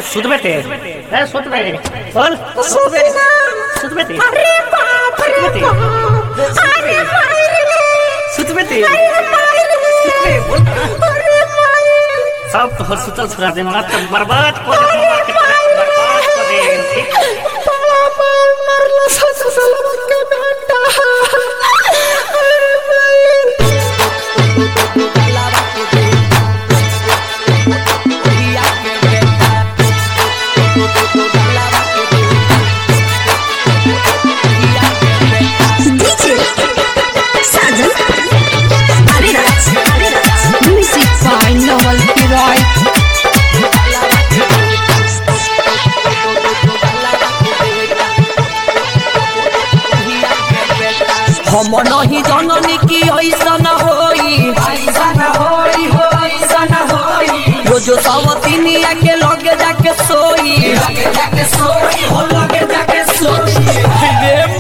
सुध बेटे सुध बेटे बोल सुध बेटे अरे बाप रे बाप अरे सुध बेटे सब तो सुतल छुड़ा दे मगर तो बर्बाद कर दे पापा मरला ससुर के बेटा हम नहीं जननी की ऐसा न होई रोज सवतिनिया के लगे जाके सोई रे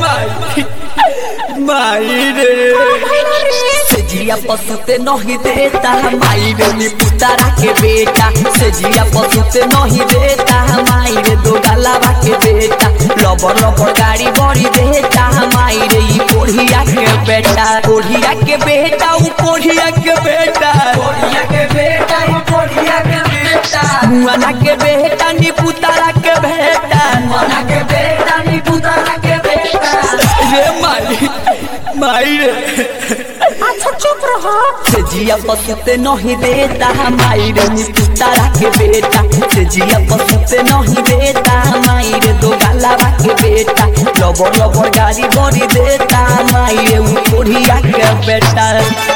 माई रे सेजिया पसुते नहीं देता माई रे नी पुतारा के बेटा सेजिया पसुते नहीं देता माई रे दो गलावा के बेटा लबर गाड़ी बड़ी देता माई रे ई कोढ़िया के बेटा उ कोढ़िया के बेटा मुआना के बेटा नी पुतारा के बेटा रे माई रे अच्छा चुप रहो सेजिया पसुते नहीं देता माई रे नी पुतारा के बेटा सेजिया पसुते नहीं देता माई रे दो गलावा के बेटा लबर गाड़ी बड़ी देता माई रे उ कोढ़िया के बेटा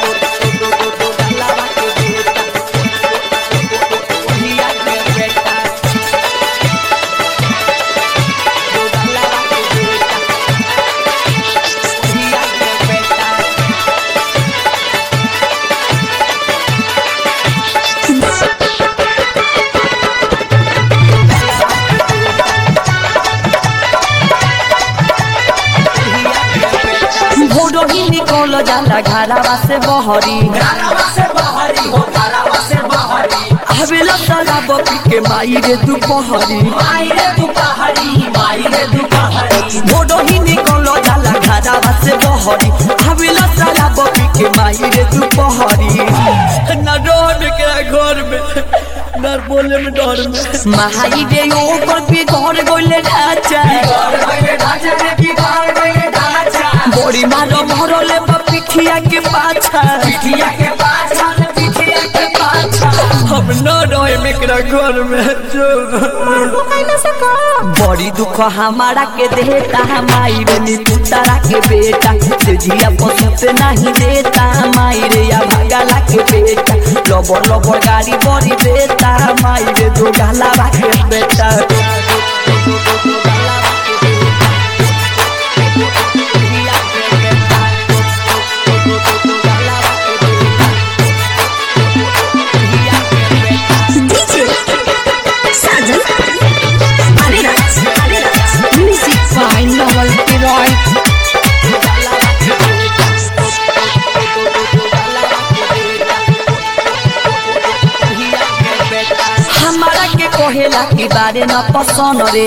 निकल जाला घरावा से बहरी हवेला साला बपी के माई रे दुपहरी मोडो ही निकल जाला घरावा से बहरी हवेला साला बपी के माई रे दुपहरी ना डर के घर में ना बोले में डर में माई रे ऊपर भी घर गोले ढाचा बड़ी मारो मरले पिठिया के पाछा हम न रहे मेरा घर में जो बड़ी दुख हमारा के देता माई रे नी पुतारा के बेटा सेजिया पसुते नहीं देता माई रे या भगला के बेटा लबर गाड़ी बड़ी देता माई रे दो गलावा के बेटा हमारा के कहेला की बारे न पसंद रे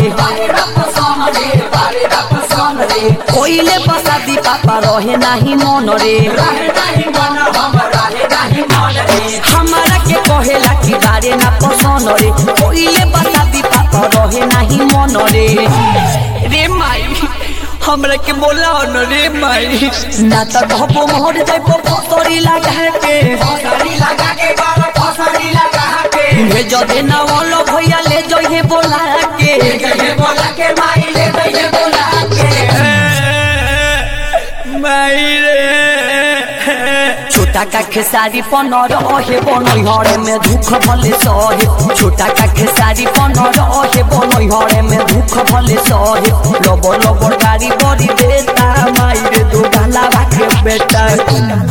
कोइले बसादी पापा रहे नहीं मन रे हमारा के कहेला की बारे न पसंद रे कोइले बसादी पापा रहे नहीं मन रे माई हमरा के बोला न रे माई ना त घपो मोर जाइबो फसरी लगा के ले जदे ना वालो भैया ले जइहे बोला के माई रे छोटा का खेसारी पनर ओहे बनई हरे में दुख भले सहे छोटा का खेसारी पनर ओहे बनई हरे में दुख भले सहे लबर गाड़ी बड़ी देता माई रे दो गलावा के बेटा